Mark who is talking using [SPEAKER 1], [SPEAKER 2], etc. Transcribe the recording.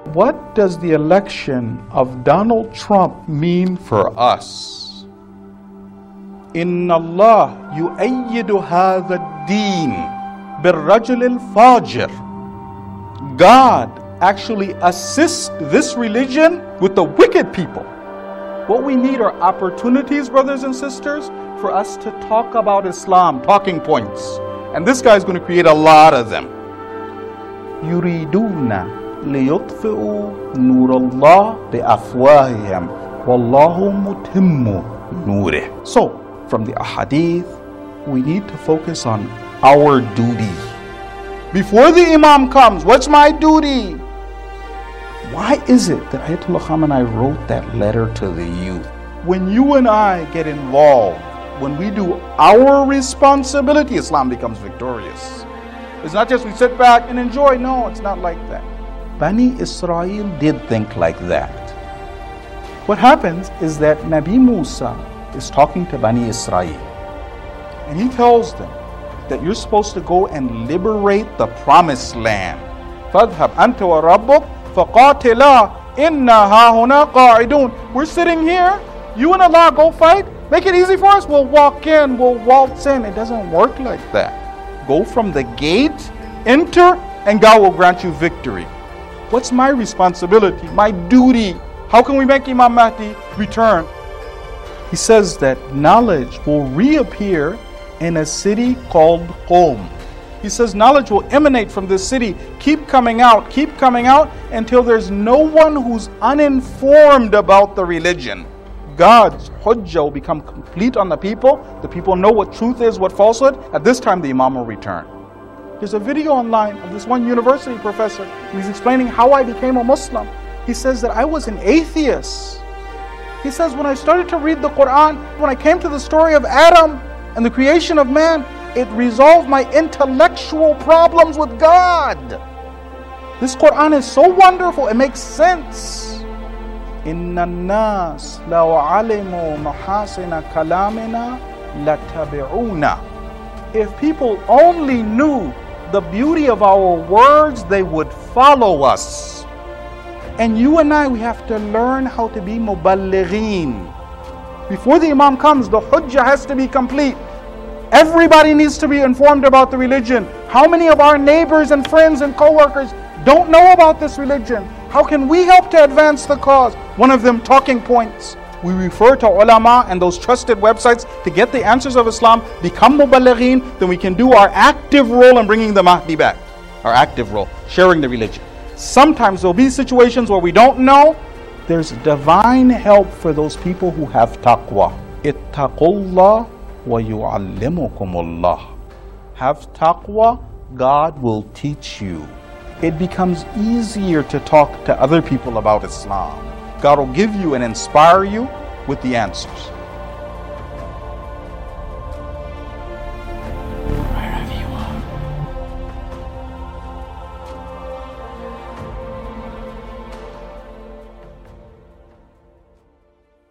[SPEAKER 1] What does the election of Donald Trump mean for us? Inna Allah yu'ayyidu hadha ad-din bir-rajul al-fajir. God actually assists this religion with the wicked people. What we need are opportunities, brothers and sisters, for us to talk about Islam, talking points. And this guy is going to create a lot of them. يُرِيدُونَ لِيُطْفِئُوا نُورَ اللَّهِ بِأَفْوَاهِهِمْ وَاللَّهُ مُتِمُّ نُورِهِ. So, from the ahadith, we need to focus on our duty. Before the Imam comes, what's my duty? Why is it that Ayatollah Khamenei wrote that letter to the youth? When you and I get involved, when we do our responsibility, Islam becomes victorious. It's not just we sit back and enjoy. No, it's not like that. Bani Israel did think like that. What happens is that Nabi Musa is talking to Bani Israel, and he tells them that you're supposed to go and liberate the promised land. فَاذْهَبْ أَنْتَ وَرَبُّكَ فَقَاتِلَا إِنَّا هَاهُنَا قَاعِدُونَ. We're sitting here, you and Allah go fight, make it easy for us, we'll walk in, we'll waltz in. It doesn't work like that. Go from the gate, enter, and God will grant you victory. What's my responsibility, my duty? How can we make Imam Mahdi return? He says that knowledge will reappear in a city called Qom. He says knowledge will emanate from this city, keep coming out until there's no one who's uninformed about the religion. God's hujjah will become complete on the people. The people know what truth is, what falsehood. At this time, the Imam will return. There's a video online of this one university professor, and he's explaining how I became a Muslim. He says that I was an atheist. He says when I started to read the Quran, when I came to the story of Adam and the creation of man, it resolved my intellectual problems with God. This Quran is so wonderful, it makes sense. Inna nas law alimu mahasina kalamina latabi'una. If people only knew the beauty of our words, they would follow us. And you and I, we have to learn how to be muballighin. Before the Imam comes, the hujjah has to be complete. Everybody needs to be informed about the religion. How many of our neighbors and friends and co-workers don't know about this religion? How can we help to advance the cause? One of them, talking points. We refer to ulama and those trusted websites to get the answers of Islam, become muballighin, then we can do our active role in bringing the Mahdi back. Our active role, sharing the religion. Sometimes there'll be situations where we don't know. There's divine help for those people who have taqwa. Ittaqullah wa yu'allimukumullah. Have taqwa, God will teach you. It becomes easier to talk to other people about Islam. God will give you and inspire you with the answers.